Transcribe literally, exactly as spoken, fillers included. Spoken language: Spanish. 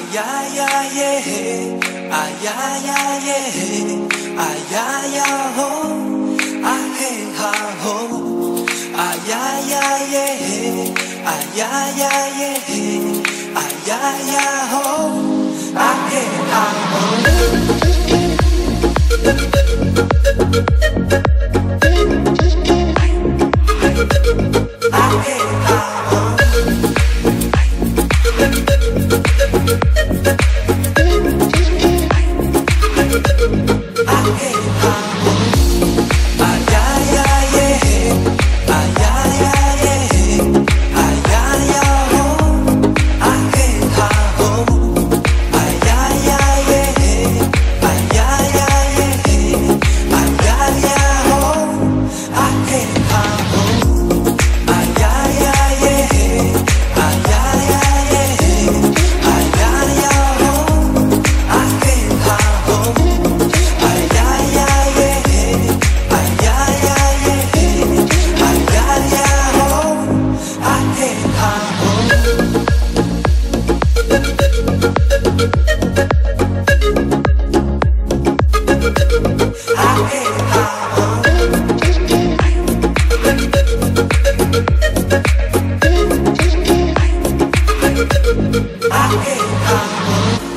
Ay, ay, ay, yeah. Ay, ay, ay, yeah. Ay, ay, ay, ho. Ay, hey, ha, ho. Ay, ay, ay, yeah. Ay, ay, ay, yeah. Ay, ay, ay, ho. Ay, hey, ha, ho. Ay, hey, ha, ho. I